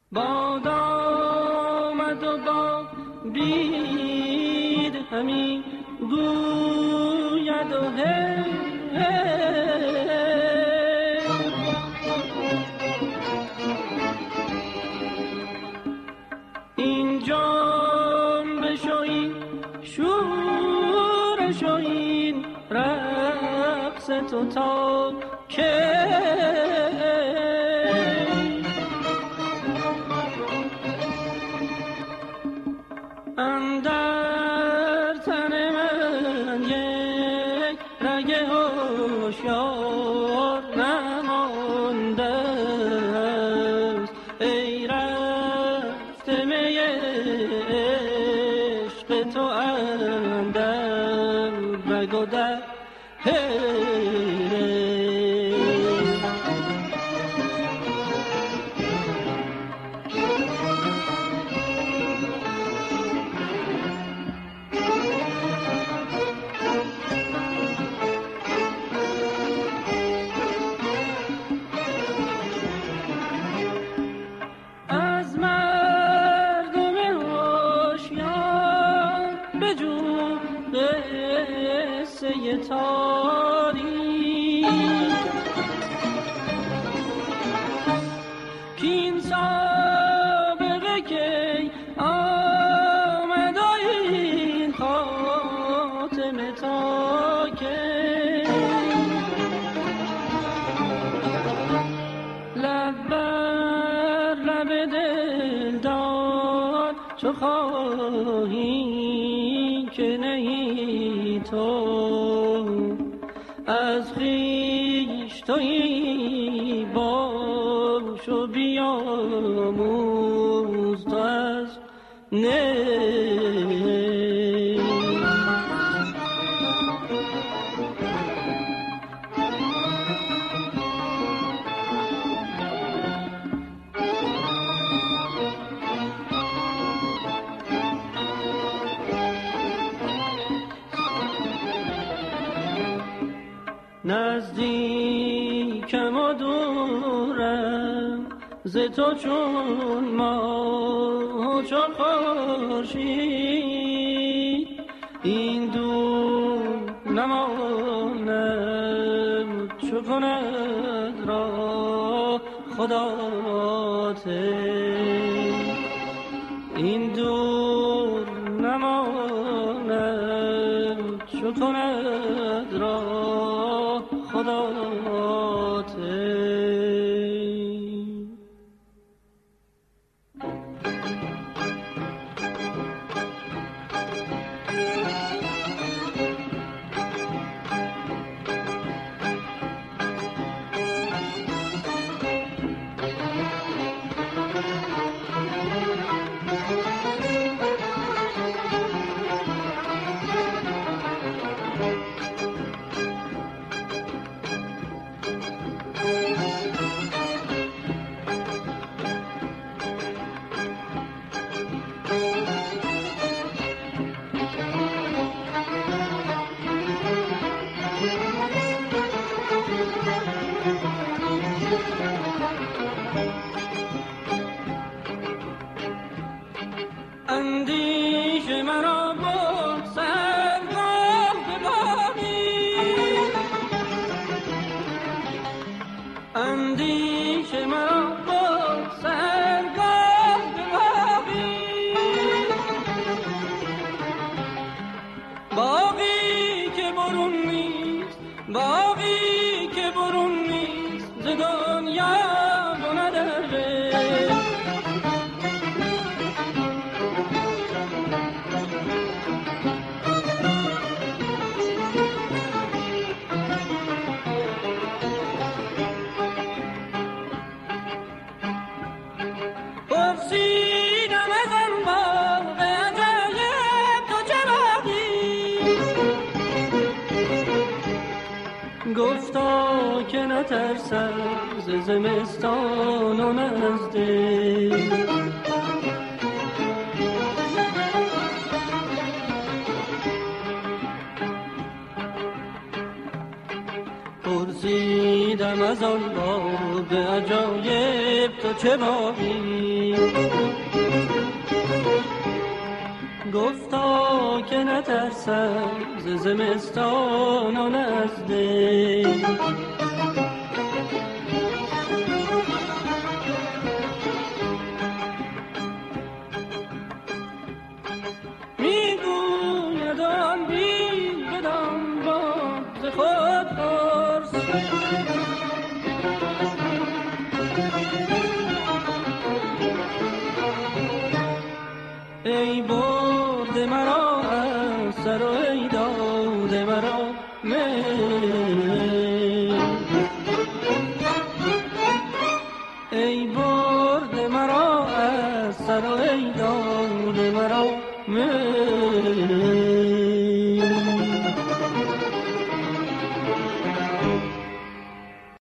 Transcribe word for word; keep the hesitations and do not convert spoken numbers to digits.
باد آمد و با بید همی گوید و هی این جنبش و این شورش و این رقص تو تا که اندر تن من یک رگ هوشیار نمانده است ای رفته می عشق تو اندر رگ و در کین سابقه که آمد و این خاتمه تا که لب بر لب دل دار چو خواهی که نهی تو از خویش تویی باش و بیاموز تو از نه نزدیکم و دورم ز تو چون ماه و چون خورشید این دور نمانم چو کند را خدا این دور نمانم چو کند را اندیشه مرا با سرگاه به باقی اندیشه مرا با سرگاه به باقی باقی که برون نیست باقی که برون نیست ز دنیا و نداره گفتا که نترسم ز زمستان و نزده پرسیدم از آن باب عجایب تو چه باقی گفتا که نترسم ز زمستان و نزدیک،